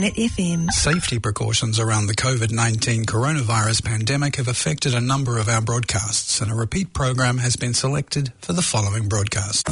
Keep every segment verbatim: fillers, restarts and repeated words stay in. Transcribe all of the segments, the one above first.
Planet F M. Safety precautions around the COVID nineteen coronavirus pandemic have affected a number of our broadcasts, and a repeat program has been selected for the following broadcast.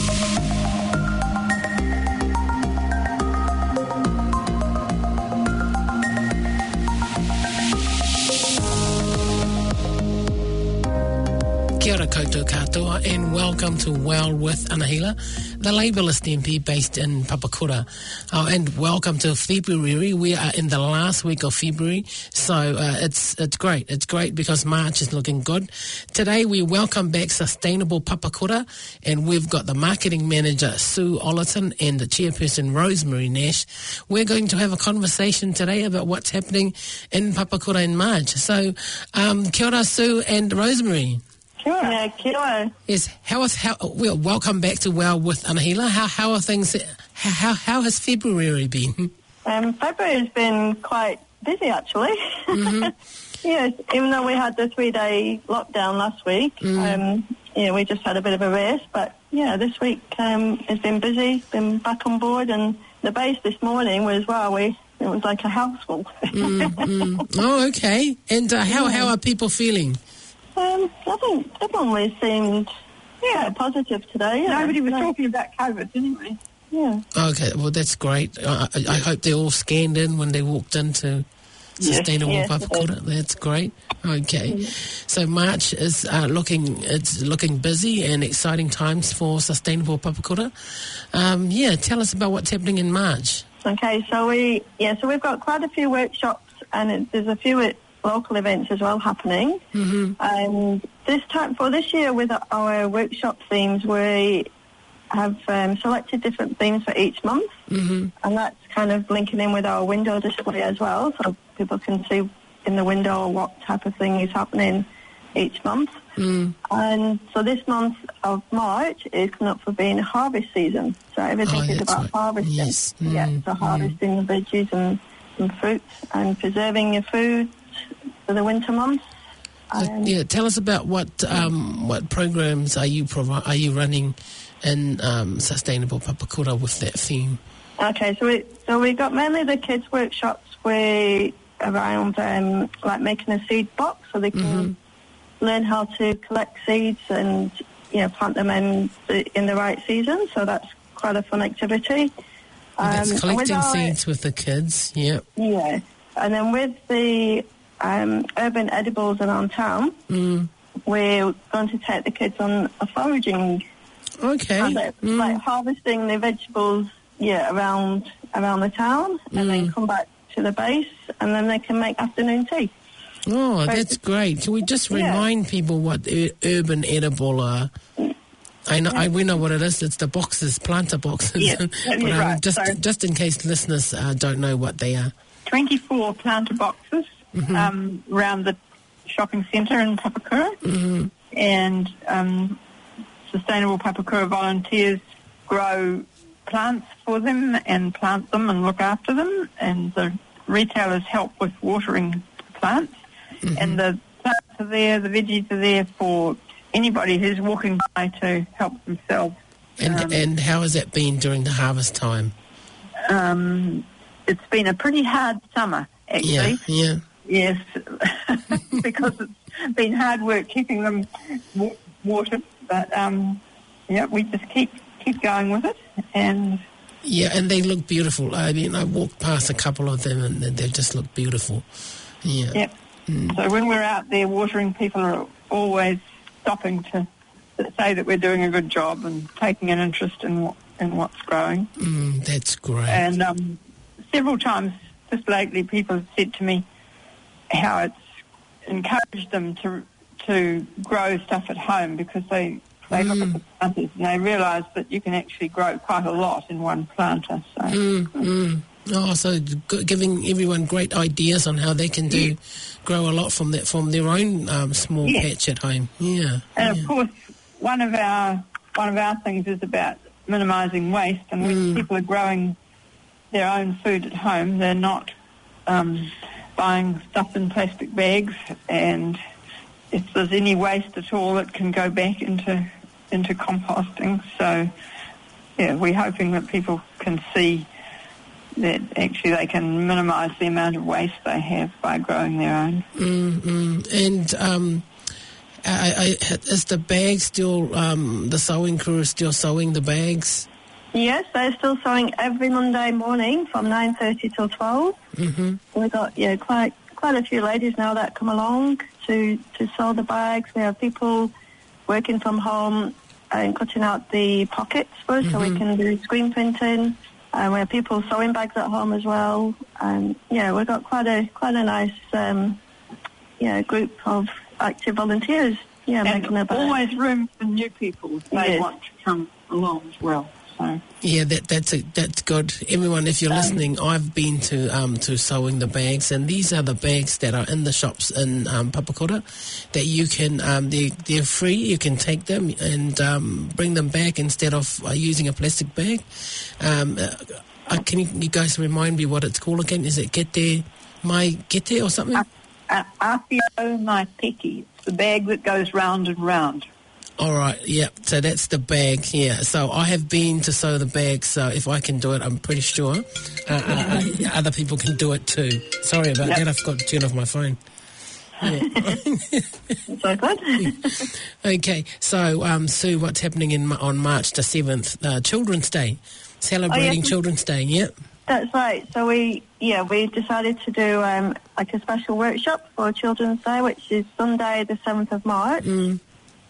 Kia ora koutou katoa, and welcome to Well with Anahila, the labellist M P based in Papakura. Oh, and welcome to February. We are in the last week of February, so uh, it's it's great. It's great because March is looking good. Today we welcome back Sustainable Papakura, and we've got the marketing manager Sue Ollerton and the chairperson Rosemary Nash. We're going to have a conversation today about what's happening in Papakura in March. So, um, kia ora, Sue and Rosemary. Kia ora. Yeah, kia ora. Yes, how is how? Well, welcome back to Well with Anahila. How how are things? How how has February been? Um, February has been quite busy actually. Mm-hmm. Yes, even though we had the three day lockdown last week, mm. um, yeah, we just had a bit of a rest. But yeah, this week um, has been busy. Been back on board, and the base this morning was well. We it was like a house full. mm, mm. Oh, okay. And uh, how yeah. how are people feeling? Um, I think everyone seemed yeah positive today. Yeah. Nobody was no. talking about COVID anyway. Yeah. Okay, well that's great. I, I, I hope they all scanned in when they walked into Sustainable yes, Papakura. That's great. Okay, mm-hmm. So March is uh, looking it's looking busy and exciting times for Sustainable Papakura. Um, yeah, tell us about what's happening in March. Okay, so we yeah so we've got quite a few workshops, and it, there's a few. It, local events as well happening. Mm-hmm. And this time, for this year with our workshop themes, we have um, selected different themes for each month. Mm-hmm. And that's kind of linking in with our window display as well, so people can see in the window what type of thing is happening each month. Mm. And so this month of March is coming up for being harvest season. So everything oh, is about right. harvesting. Yes. Mm. Yeah, so harvesting mm. the veggies and, and fruits and preserving your food for the winter months. Um, yeah, tell us about what um, what programs are you provi- are you running in um, Sustainable Papakura with that theme? Okay, so we so we got mainly the kids workshops where around um, like making a seed box, so they can mm-hmm. learn how to collect seeds and you know plant them in the, in the right season. So that's quite a fun activity. Um, that's collecting our, seeds with the kids. Yeah. Yeah, and then with the Um, urban edibles around town, mm. we're going to take the kids on a foraging. Okay. Habit, mm. Like harvesting the vegetables, yeah, around around the town, and mm. then come back to the base, and then they can make afternoon tea. Oh, so that's great. Can we just remind yeah. people what ur- urban edible are? I know, yeah. I, we know what it is. It's the boxes, planter boxes. Yes, but, um, right. Just, so, just in case listeners uh, don't know what they are. twenty-four planter boxes. Mm-hmm. Um, around the shopping centre in Papakura, mm-hmm. and um, Sustainable Papakura volunteers grow plants for them and plant them and look after them, and the retailers help with watering the plants, mm-hmm. and the plants are there, the veggies are there for anybody who's walking by to help themselves. And, um, and how has that been during the harvest time? Um, it's been a pretty hard summer, actually. Yeah, yeah. Yes, because it's been hard work keeping them w- watered. But, um, yeah, we just keep keep going with it. And yeah, and they look beautiful. I mean, I walked past a couple of them and they just look beautiful. Yeah. Yep. Mm. So when we're out there watering, people are always stopping to, to say that we're doing a good job and taking an interest in, what, in what's growing. Mm, that's great. And um, several times just lately people have said to me, how it's encouraged them to to grow stuff at home because they they mm. look at the planters and they realise that you can actually grow quite a lot in one planter. So, mm, mm. Oh, so g- giving everyone great ideas on how they can do yeah. grow a lot from that from their own um, small yeah. patch at home. Yeah, and yeah. of course, one of our one of our things is about minimising waste, and when mm. people are growing their own food at home, they're not Um, buying stuff in plastic bags, and if there's any waste at all, it can go back into into composting. So, yeah, we're hoping that people can see that actually they can minimise the amount of waste they have by growing their own. Mm-hmm. And um, I, I, is the bag still, um, the sewing crew is still sewing the bags? Yes, they're still sewing every Monday morning from nine thirty till twelve. Mm-hmm. We've got yeah quite quite a few ladies now that come along to, to sew the bags. We have people working from home and cutting out the pockets for us mm-hmm. so we can do screen printing. And we have people sewing bags at home as well. And yeah, we've got quite a quite a nice um, yeah group of active volunteers. Yeah, and making a bag. Always room for new people if they yes. want to come along as well. So. Yeah, that, that's a, that's good. Everyone, if you're um, listening, I've been to um, to sewing the bags, and these are the bags that are in the shops in um, Papakura that you can, um, they, they're free, you can take them and um, bring them back instead of uh, using a plastic bag. Um, uh, can you, you guys remind me what it's called again? Is it Gete Mai Gete or something? Uh, uh, Awhio Mai Peki. It's the bag that goes round and round. All right, yeah, so that's the bag, yeah. So I have been to sew the bag, so if I can do it, I'm pretty sure uh, uh, uh, other people can do it too. Sorry about yep. that, I've got to turn off my phone. Yeah. So good. Okay, so um, Sue, what's happening in on March the seventh? Uh, Children's Day, celebrating oh, yes. Children's Day, yeah? That's right. So we, yeah, we decided to do um, like a special workshop for Children's Day, which is Sunday the seventh of March. Mm.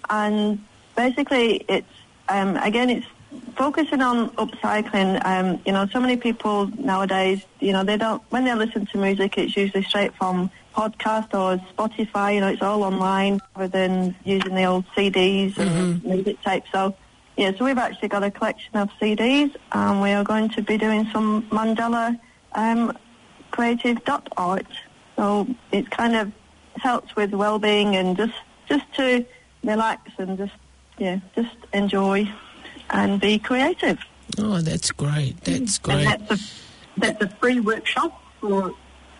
And basically, it's, um, again, it's focusing on upcycling. Um, you know, so many people nowadays, you know, they don't, when they listen to music, it's usually straight from podcast or Spotify, you know, it's all online rather than using the old C Ds mm-hmm. and music tapes. So, yeah, so we've actually got a collection of C Ds, and we are going to be doing some Mandela um, creative dot art. So it kind of helps with well-being and just, just to relax and just, yeah, just enjoy and be creative. Oh, that's great. That's great. And that's a, that's a free workshop for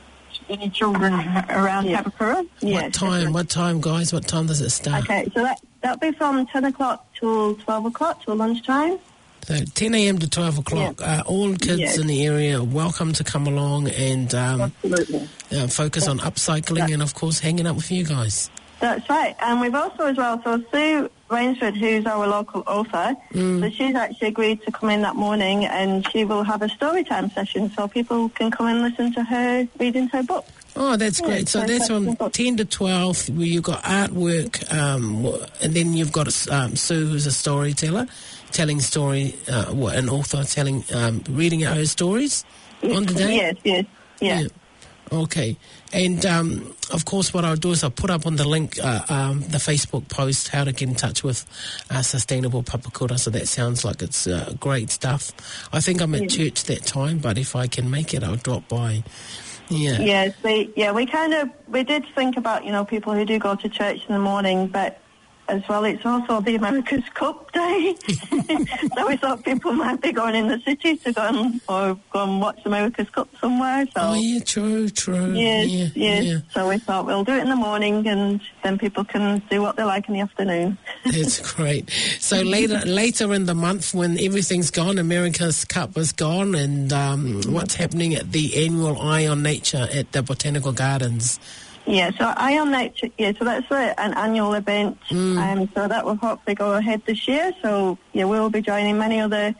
any children around yes. Papakura. What yes, time? Definitely. What time, guys? What time does it start? Okay, so that, that'll be from ten o'clock till twelve o'clock, till lunchtime. So ten a.m. to twelve o'clock. Yeah. Uh, all kids yes. in the area are welcome to come along and um, Absolutely. Uh, focus on upcycling yeah. and, of course, hanging out with you guys. That's right. And we've also as well, so Sue Rainsford, who's our local author, mm. so she's actually agreed to come in that morning and she will have a story time session so people can come and listen to her reading her book. Oh, that's yeah, great. So that's from ten to twelve where you've got artwork um, and then you've got um, Sue, who's a storyteller, telling story, uh, what, an author telling, um, reading out her stories on the day? Yes, yes, yeah. yeah. Okay. And, um, of course, what I'll do is I'll put up on the link, uh, um, the Facebook post, how to get in touch with uh, Sustainable Papakura. So that sounds like it's uh, great stuff. I think I'm at yeah. church that time, but if I can make it, I'll drop by. Yeah. Yes, we, yeah, we kind of, we did think about, you know, people who do go to church in the morning, but as well, it's also the America's Cup Day. So we thought people might be going in the city to go and, or go and watch America's Cup somewhere. So. Oh, yeah, true, true. Yes, yeah, yes. Yeah. So we thought we'll do it in the morning and then people can do what they like in the afternoon. That's great. So later later in the month when everything's gone, America's Cup is gone, and um, what's happening at the annual Eye on Nature at the Botanical Gardens? Yeah, so Eye on Nature, yeah, so that's a, an annual event, mm. um, so that will hopefully go ahead this year. So, yeah, we'll be joining many other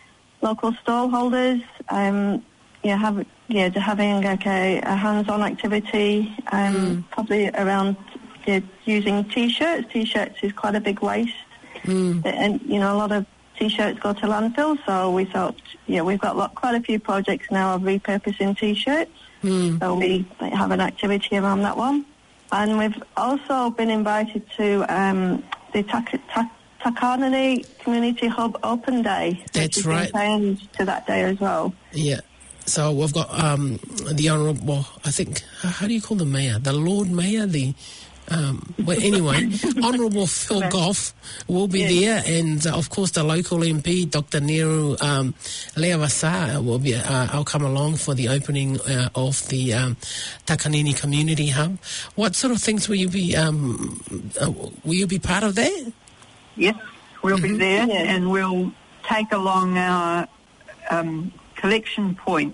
local stall holders, um, yeah, have, yeah, to having like a, a hands-on activity, um, mm. probably around yeah, using T-shirts. T-shirts is quite a big waste, mm. and, you know, a lot of T-shirts go to landfill, so we thought, yeah, we've got lot, quite a few projects now of repurposing T-shirts. Mm. So we have an activity around that one. And we've also been invited to um, the Tak- Tak- Takanini Community Hub Open Day. That's right. To that day as well. Yeah. So we've got um, the Honourable, well, I think, how do you call the Mayor? The Lord Mayor? The Um, well, anyway, Honourable Phil Goff will be yes. there, and uh, of course the local M P, Doctor Neru um, Leavasa, will be. Uh, I'll come along for the opening uh, of the um, Takanini Community Hub. What sort of things will you be? Um, uh, will you be part of that? Yes, we'll mm-hmm. be there, yes. and we'll take along our um, collection point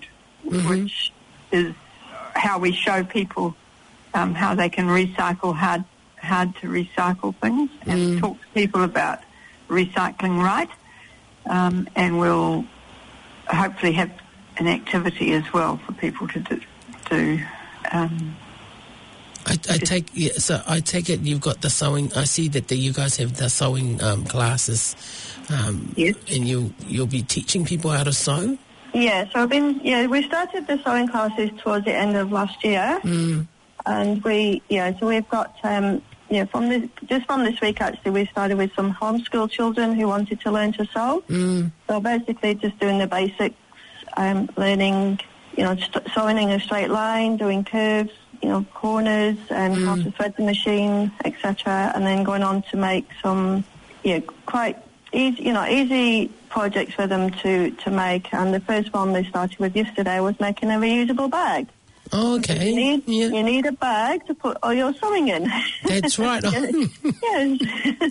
mm-hmm. which is how we show people um, how they can recycle hard, hard to recycle things, and mm. talk to people about recycling right. Um, and we'll hopefully have an activity as well for people to do. do um, I, I take yeah, so I take it you've got the sewing. I see that the, you guys have the sewing um, classes, um, yes, and you you'll be teaching people how to sew. Yeah, so I've been yeah we started the sewing classes towards the end of last year, mm. and we yeah so we've got um, yeah from this just from this week actually we started with some homeschool children who wanted to learn to sew. Mm. So basically just doing the basics, um, learning you know st- sewing in a straight line, doing curves, you know, corners and mm. how to thread the machine, et cetera, and then going on to make some, yeah, quite easy, you know, easy projects for them to, to make. And the first one they started with yesterday was making a reusable bag. Oh, okay. You need, yeah. you need a bag to put all your sewing in. That's right. Yes.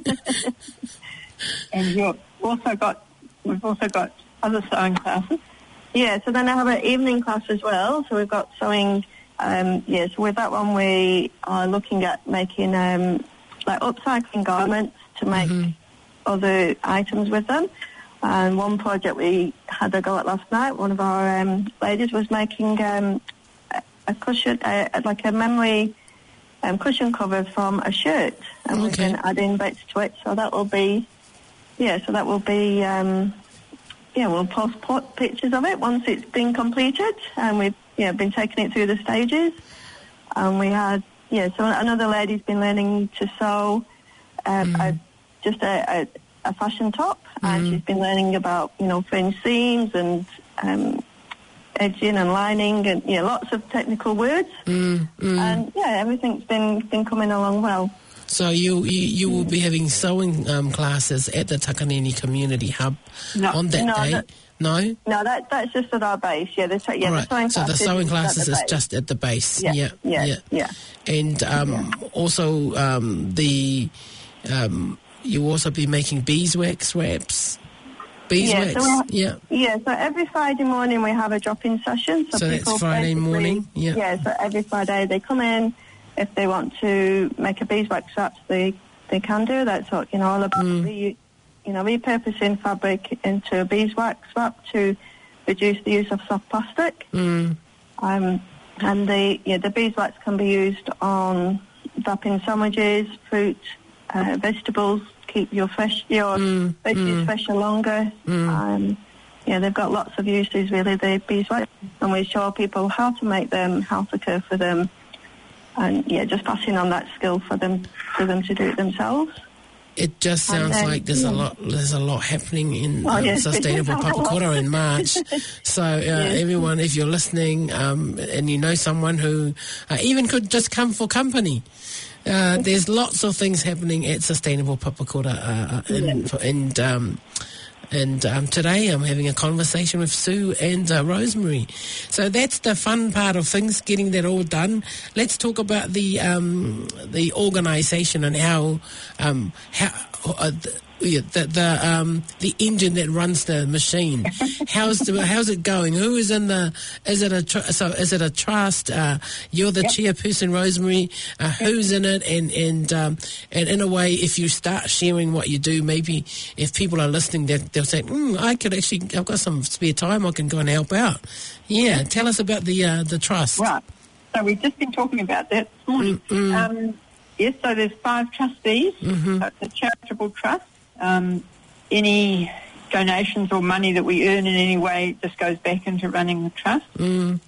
And you've also got, we've also got other sewing classes. Yeah, so then I have an evening class as well. So we've got sewing. Um, yes, with that one we are looking at making um, like upcycling garments to make mm-hmm. other items with them. And one project we had a go at last night, one of our um, ladies was making um, a, a cushion, uh, like a memory um, cushion cover from a shirt, and okay. we can add in bits to it. So that will be, yeah, so that will be, um, yeah, we'll post pot pictures of it once it's been completed, and we've yeah been taking it through the stages. And we had, yeah, so another lady's been learning to sew um, mm. a, just a, a, a fashion top, mm. and she's been learning about, you know, fringe seams and um, edging and lining and, yeah, lots of technical words. Mm. Mm. And, yeah, everything's been, been coming along well. So you, you you will be having sewing um, classes at the Takanini Community Hub no. on that no, day? That, no? No, that that's just at our base. Yeah, the, yeah, All right. the sewing so the classes sewing is classes at is the just at the base. Yeah, Yeah, yeah, yeah. yeah. And um, Yeah. also um, the um, you also be making beeswax wraps. Beeswax, yeah, so have, yeah. Yeah, so every Friday morning we have a drop-in session. So, So people that's Friday morning, yeah. Yeah, so every Friday they come in. If they want to make a beeswax wrap, they they can do. That's what, you know, all about Mm. the, you know, repurposing fabric into a beeswax wrap to reduce the use of soft plastic. Mm. Um, and the yeah, the beeswax can be used on wrapping sandwiches, fruit, uh, vegetables. Keep your fresh your Mm, veggies mm. fresher longer. Mm. Um, yeah, they've got lots of uses really, the beeswax, and we show people how to make them, how to care for them, and yeah, just passing on that skill for them for them to do it themselves. It just sounds then, like there's yeah. a lot. There's a lot happening in Oh, um, yes. Sustainable Papakura in March. So uh, Yes. everyone, if you're listening um, and you know someone who uh, even could just come for company, uh, there's lots of things happening at Sustainable Papakura. Uh, and and, um, and um, today I'm having a conversation with Sue and uh, Rosemary. So that's the fun part of things, getting that all done. Let's talk about the um, the organisation and how um, how uh, the, yeah, the the, um, the engine that runs the machine. How's the, how's it going? Who is in the? Is it a tr- so? Is it a trust? Uh, you're the yep. chairperson, Rosemary. Uh, who's in it? And and um, and in a way, if you start sharing what you do, maybe if people are listening, they'll, they'll say, mm, "I could actually. I've got some spare time. I can go and help out." Yeah, tell us about the uh, the trust. Right. So we've just been talking about that this morning. Mm-hmm. Um, yes. So there's five trustees. Mm-hmm. So it's a charitable trust. Um, any donations or money that we earn in any way just goes back into running the trust. Mm.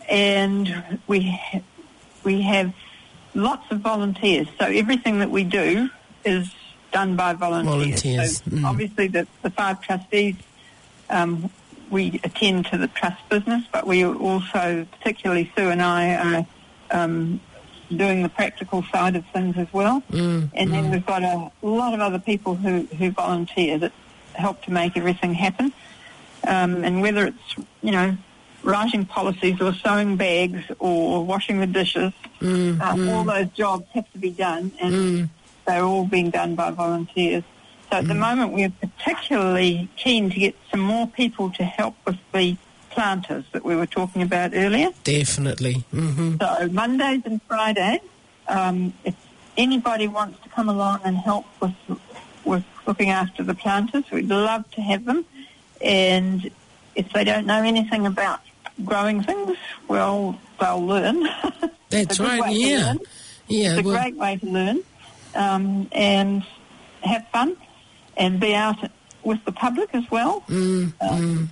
And we ha- we have lots of volunteers. So everything that we do is done by volunteers. Volunteers. So mm. obviously the, the five trustees, um, we attend to the trust business, but we also, particularly Sue and I, are um, doing the practical side of things as well. Mm, and mm. then we've got a lot of other people who, who volunteer that help to make everything happen. Um, and whether it's, you know, writing policies or sewing bags or washing the dishes, mm, uh, mm. all those jobs have to be done, and Mm. they're all being done by volunteers. So at the moment we're particularly keen to get some more people to help with the planters that we were talking about earlier. Definitely. Mm-hmm. So Mondays and Fridays, um, if anybody wants to come along and help with with looking after the planters, we'd love to have them. And if they don't know anything about growing things, well, they'll learn. That's right, yeah. Yeah, it's a well, great way to learn um, and have fun and be out with the public as well. Mm, um, mm.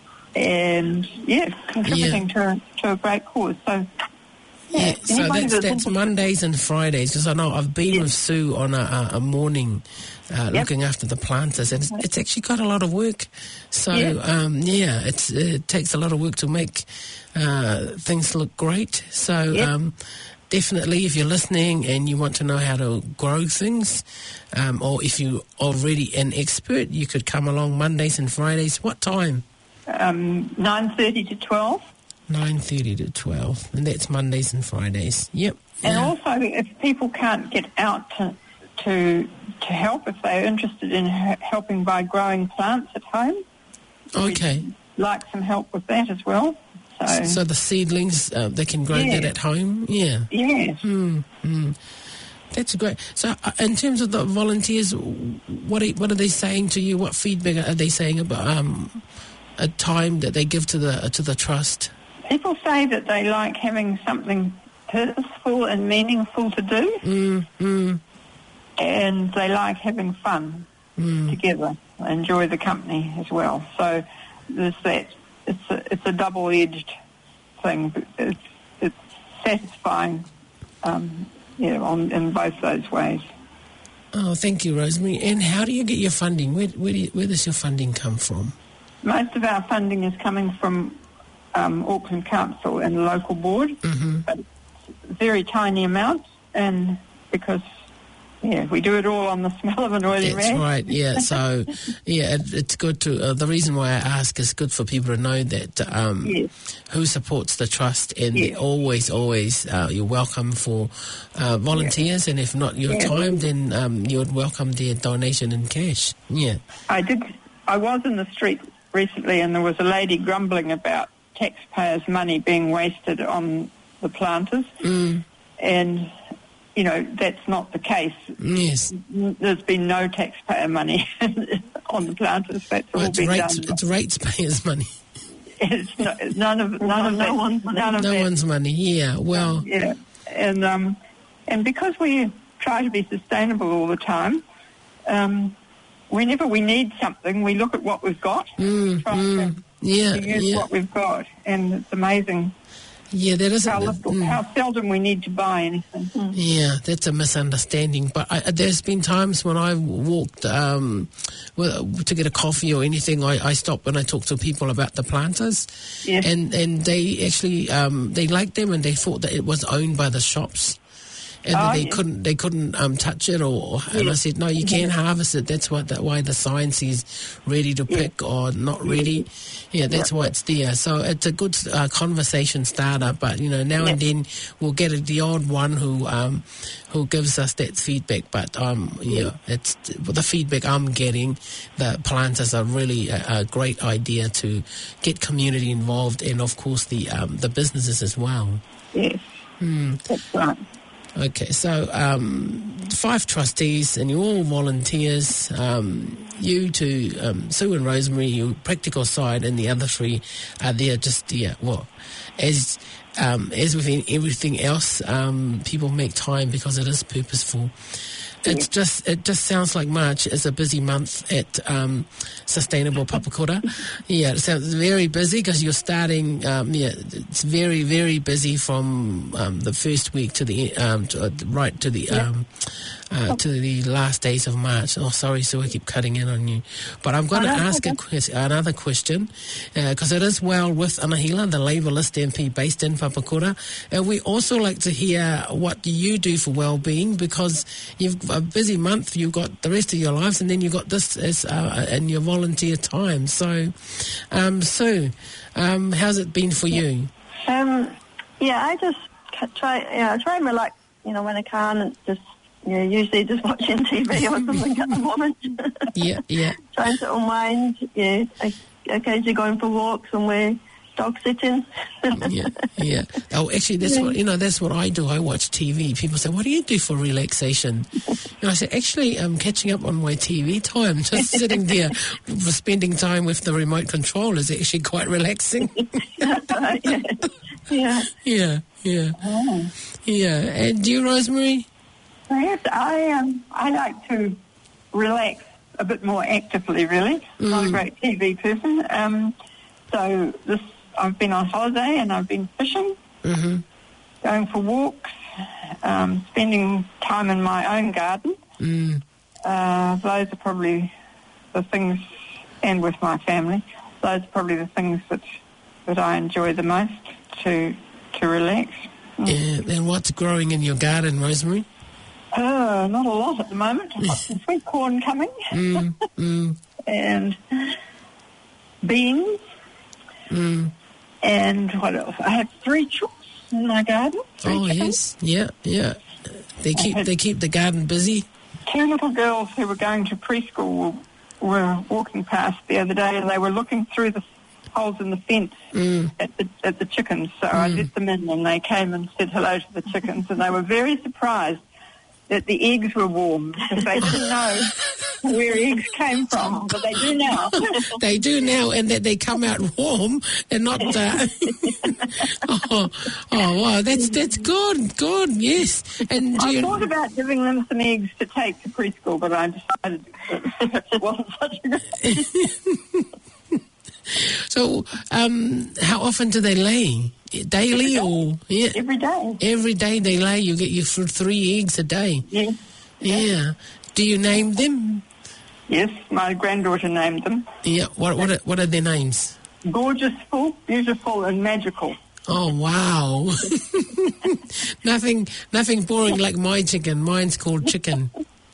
And, yeah, contributing Yeah. To, to a great cause. So, yeah, Yeah, so anybody that's, that's interested- Mondays and Fridays, because I know I've been Yeah. with Sue on a, a, a morning uh, Yep. looking after the planters, and it's, it's actually quite a lot of work. So, Yeah. um, yeah, it's, it takes a lot of work to make uh, things look great. So, Yep. um, definitely, if you're listening and you want to know how to grow things, um, or if you're already an expert, you could come along Mondays and Fridays. What time? Um, nine thirty to twelve. nine thirty to twelve, and that's Mondays and Fridays. Yep. And Yeah. also, if people can't get out to to to help, if they're interested in h- helping by growing plants at home, Okay. we'd like some help with that as well. So, So the seedlings, uh, they can grow Yeah. that at home? Yeah. yes. Mm, mm. That's great. So uh, in terms of the volunteers, what are, what are they saying to you? What feedback are they saying about um, a time that they give to the to the trust? People say that they like having something purposeful and meaningful to do, Mm, mm, and they like having fun mm. together, enjoy the company as well. So there's that. It's a, it's a double-edged thing. It's, it's satisfying, um, yeah, on, in both those ways. Oh, thank you, Rosemary. And how do you get your funding? Where where, do you, where does your funding come from? Most of our funding is coming from um, Auckland Council and the local board, Mm-hmm. but it's very tiny amounts, and because, yeah, we do it all on the smell of an oily That's rag. right, yeah. So, yeah, it, it's good to, uh, the reason why I ask is good for people to know that um, Yes. who supports the trust, and Yes. they're always, always, uh, you're welcome for uh, volunteers, and if not your Yeah. time, then um, you're welcome their donation in cash. Yeah. I did. I was in the street recently, and there was a lady grumbling about taxpayers' money being wasted on the planters, Mm, and you know that's not the case. yes. There's been no taxpayer money on the planters. That's all Well, it's, been rates, done. it's ratepayers' money. It's no, none of none of No that, one's money. none of No that. one's money, yeah. Well, Yeah, and um, and because we try to be sustainable all the time, um, whenever we need something, we look at what we've got, mm, try mm, to, yeah, to use yeah. what we've got, and it's amazing Yeah, that is how a, little, mm. how seldom we need to buy anything. Yeah, that's a misunderstanding. But I, there's been times when I've walked um, well, to get a coffee or anything. I, I stop and I talk to people about the planters, Yes. and and they actually um, they liked them and they thought that it was owned by the shops. And Oh, that they yes. couldn't, they couldn't um, touch it, or and I Yes. said, no, you can harvest it. That's what that why the sign says ready to pick or not ready. Yeah, that's why it's there. So it's a good uh, conversation starter. But you know, now and then we'll get a, the odd one who um, who gives us that feedback. But um, yeah, it's the feedback I'm getting. The planters are really a, a great idea to get community involved, and of course the um, the businesses as well. Yes, Mm. that's right. Okay, so um, five trustees and you're all volunteers. Um, you two, um, Sue and Rosemary, your practical side, and the other three are there just, yeah, well, as um, as with everything else, um, people make time because it is purposeful. It's just it just sounds like March is a busy month at um, Sustainable Papakura. Yeah, it sounds very busy because you're starting. Um, yeah, it's very very busy from um, the first week to the um, to, uh, right to the um, uh, to the last days of March. Oh, sorry, so I keep cutting in on you, but I'm going to ask a ques- another question because uh, it is well with Anahila, the Labourist M P based in Papakura, and we also like to hear what you do for well-being because you've a busy month, you've got the rest of your lives, and then you've got this as uh, in your volunteer time. So, um, Sue, um, how's it been for you? Um, yeah, I just ca- try. Yeah, I try and relax. You know, when I can, and just you know, usually just watching T V or something at the moment. Yeah, yeah. Trying to unwind. Yeah, I occasionally going for walks, and we dog sitting. yeah, yeah. Oh, actually, that's what, you know, that's what I do. I watch T V. People say, what do you do for relaxation? And I say, actually, I'm catching up on my T V time. Just sitting there, spending time with the remote control is actually quite relaxing. yeah. Yeah. Yeah, yeah. Oh. Yeah. And you, Rosemary? Yes, I um, I like to relax a bit more actively, really. Mm. Not a great T V person. Um, so this, I've been on holiday and I've been fishing, mm-hmm. going for walks, um, spending time in my own garden. Mm. Uh, those are probably the things, and with my family, those are probably the things that that I enjoy the most to to relax. Mm. Yeah. And what's growing in your garden, Rosemary? Oh, not a lot at the moment. I've got some sweet corn coming. Mm, mm. And beans. Mm. And what else? I have three chooks in my garden. Oh, chickens. yes. Yeah, yeah. They keep they keep the garden busy. Two little girls who were going to preschool were, were walking past the other day, and they were looking through the holes in the fence mm. at the at the chickens. So mm. I let them in, and they came and said hello to the chickens, and they were very surprised that the eggs were warm, because they didn't know where eggs came from, but they do now. They do now, and that they come out warm and not. Uh, oh, oh, wow, that's that's good, good, yes. And do I you, thought about giving them some eggs to take to preschool, but I decided that it wasn't such a good idea. So, um, how often do they lay? Daily or yeah? Every day. Every day they lay. You get your three eggs a day. Yeah. Yeah. yeah. Do you name them? Yes, my granddaughter named them. Yeah. What what are, what are their names? Gorgeousful, beautiful, and magical. Oh wow! nothing nothing boring like my chicken. Mine's called Chicken.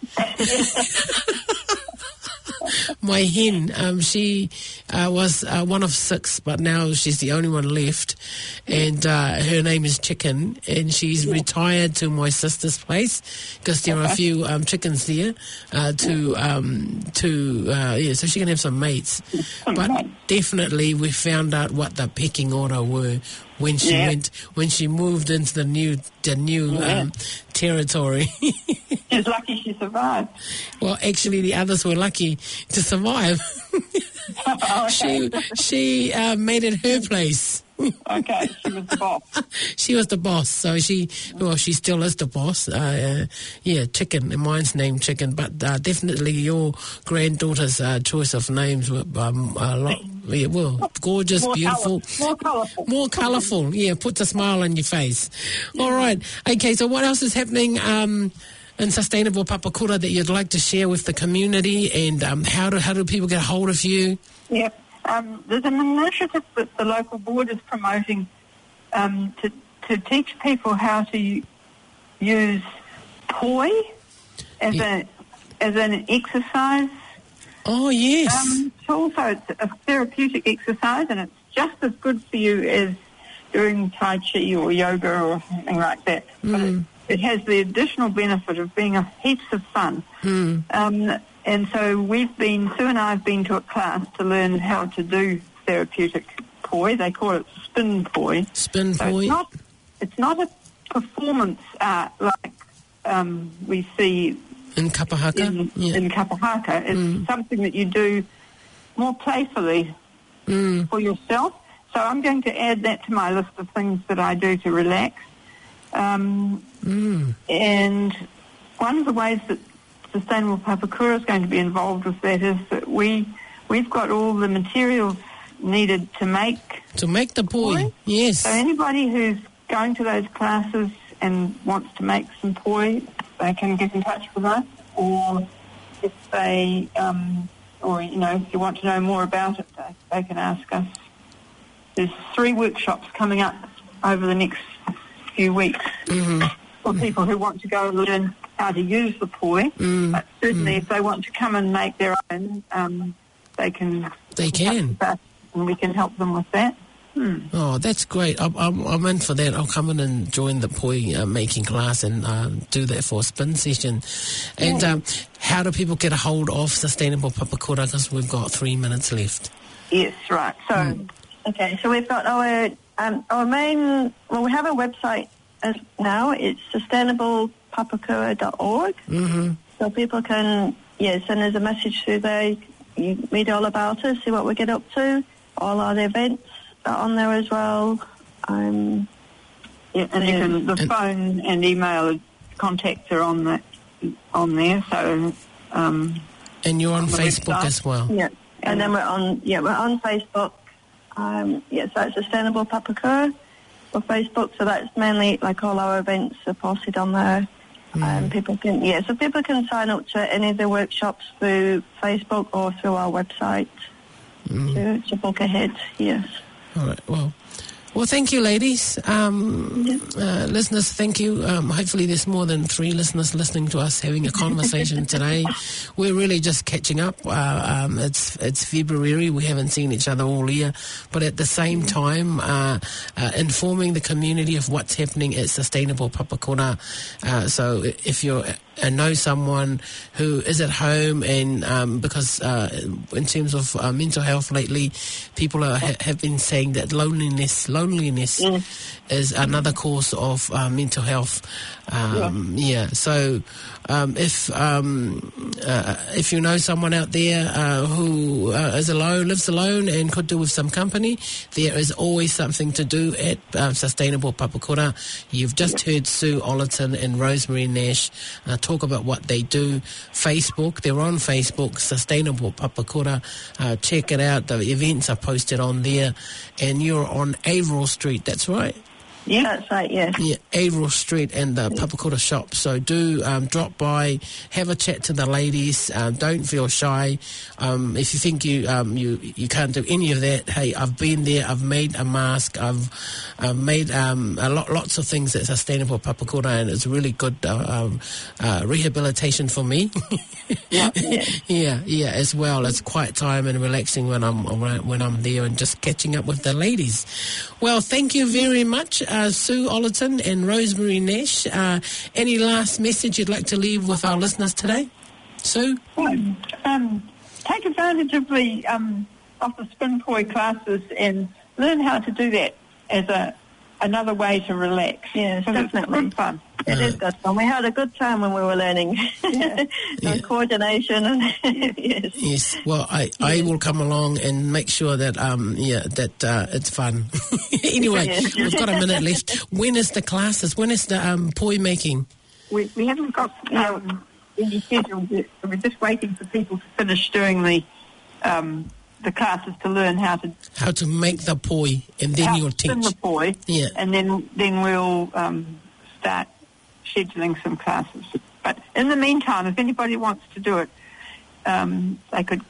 My hen, um, she uh, was uh, one of six, but now she's the only one left, and uh, her name is Chicken, and she's retired to my sister's place because there are a few um, chickens there uh, to um, to uh, yeah, so she can have some mates. But definitely, we found out what the pecking order were when she yeah. went when she moved into the new the new yeah. um, territory. She's lucky she survived. Well, actually, the others were lucky to survive. oh, okay. She she uh, made it her place. Okay, she was the boss. She was the boss, so she, well, she still is the boss. Uh, uh, yeah, Chicken, and mine's named Chicken, but uh, definitely your granddaughter's uh, choice of names were um, a lot, yeah, well, gorgeous, more beautiful. Color, more colourful. More colourful, yeah, puts a smile on your face. Yeah. All right, okay, so what else is happening um, in Sustainable Papakura that you'd like to share with the community, and um, how do how do people get a hold of you? Yep. Um, there's an initiative that the local board is promoting um, to, to teach people how to u- use poi as yeah. a as an exercise. Oh yes. Um, also, it's a therapeutic exercise, and it's just as good for you as doing Tai Chi or yoga or something like that. Mm. But it, it has the additional benefit of being a heaps of fun. Mm. Um, And so we've been, Sue and I have been to a class to learn how to do therapeutic poi. They call it spin poi. Spin so poi. It's not, it's not a performance art like um, we see in Kapahaka. In, yeah. in Kapahaka. It's mm. something that you do more playfully mm. for yourself. So I'm going to add that to my list of things that I do to relax. Um, mm. And one of the ways that Sustainable Papakura is going to be involved with that is that we, we've got all the materials needed to make... To make the poi, poi. Yes. So anybody who's going to those classes and wants to make some poi, they can get in touch with us, or if they, um, or, you know, if you want to know more about it, they, they can ask us. There's three workshops coming up over the next few weeks mm-hmm. for people who want to go and learn how to use the poi, mm, but certainly mm. if they want to come and make their own, um, they can. They can. And we can help them with that. Hmm. Oh, that's great. I'm, I'm, I'm in for that. I'll come in and join the poi uh, making class and uh, do that for a spin session. And yeah. um, how do people get a hold of Sustainable Papakura? Because we've got three minutes left. Yes, right. So mm. Okay, so we've got our um, our main. Well, we have a website as now. It's sustainable papakura dot org. Mm-hmm. So people can yeah send us a message through there. You read all about us, see what we get up to. All our events are on there as well. Um, yeah, and you can the phone and email contacts are on the on there. So. Um, and you're on, on Facebook website. as well. Yeah, and, and then we're on yeah we're on Facebook. Um, yeah, so it's Sustainable Papakura for Facebook. So that's mainly like all our events are posted on there. Mm. Um, people can yeah, so people can sign up to any of the workshops through Facebook or through our website mm. to, to book ahead. Yes. All right. Well. Well, thank you, ladies. Um, uh, listeners, thank you. Um, hopefully there's more than three listeners listening to us having a conversation today. We're really just catching up. Uh, um, it's it's February. We haven't seen each other all year. But at the same time, uh, uh, informing the community of what's happening at Sustainable Papakura. Uh, so if you're... and know someone who is at home and um, because uh, in terms of uh, mental health lately, people are, ha- have been saying that loneliness loneliness mm. is another cause of uh, mental health. Um, yeah. yeah, so um, if um, uh, if you know someone out there uh, who uh, is alone, lives alone and could do with some company, there is always something to do at uh, Sustainable Papakura. You've just yeah. heard Sue Ollerton and Rosemary Nash uh, talk about what they do. Facebook, they're on Facebook, Sustainable Papakura. Uh, check it out. The events are posted on there. And you're on Averill Street, that's right? Yeah, that's right, yeah. Yeah, Averill Street and the Papakura shop. So do um, drop by, have a chat to the ladies. Um, don't feel shy. Um, if you think you um, you you can't do any of that, hey, I've been there. I've made a mask. I've uh, made um, a lot lots of things at Sustainable Papakura, and it's really good uh, um, uh, rehabilitation for me. yeah, yeah, yeah, yeah, as well. It's quiet time and relaxing when I'm when I'm there and just catching up with the ladies. Well, thank you very much. Uh, Sue Ollerton and Rosemary Nash. Uh, any last message you'd like to leave with our listeners today? Sue? Um, um, take advantage of the um, of the spin poi classes and learn how to do that as a another way to relax. Yes, definitely. It's good fun. It uh, is good fun. We had a good time when we were learning. Yeah. yeah. Coordination and yes. Yes. Well, I, yeah. I will come along and make sure that um yeah that uh, it's fun. Anyway, yes. we've got a minute left. When is the classes? When is the um poi making? We we haven't got um, any schedule. We're just waiting for people to finish doing the um the classes to learn how to how to make the poi, and then how you'll to spin teach. the poi. Yeah. And then then we'll um, start scheduling some classes. But in the meantime, if anybody wants to do it, um, they could,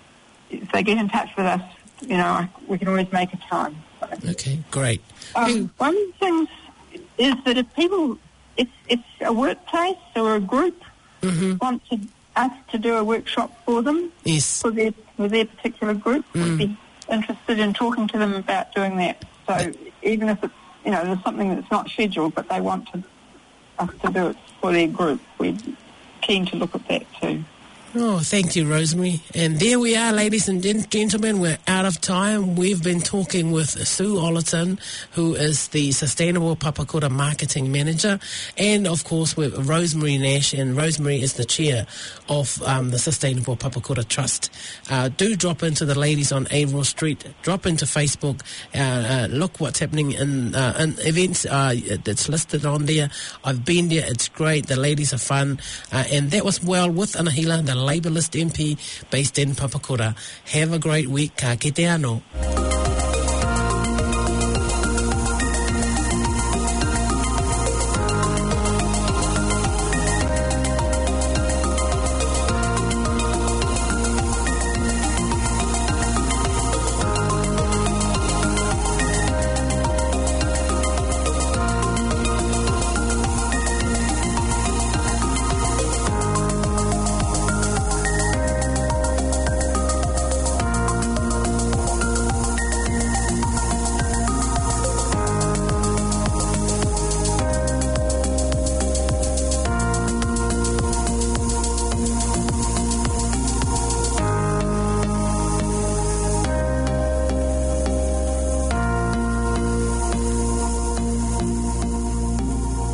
if they get in touch with us, you know, we can always make a time. Okay, great. Um, Hey. one of the things is that if people, it's it's a workplace or a group Mm-hmm. want to us to do a workshop for them Yes. for their for their particular group, Mm. would be interested in talking to them about doing that. So even if it's, you know, there's something that's not scheduled, but they want to us to do it for their group, we're keen to look at that too. Oh, thank you, Rosemary. And there we are, ladies and gen- gentlemen. We're out of time. We've been talking with Sue Ollerton, who is the Sustainable Papakura Marketing Manager, and, of course, with Rosemary Nash. And Rosemary is the chair of um, the Sustainable Papakura Trust. Uh, do drop into the ladies on Averill Street. Drop into Facebook. Uh, uh, look what's happening in, uh, in events. Uh, it's listed on there. I've been there. It's great. The ladies are fun. Uh, and that was Well with Anahila, the Labour List M P based in Papakura. Have a great week. Ka kite anō.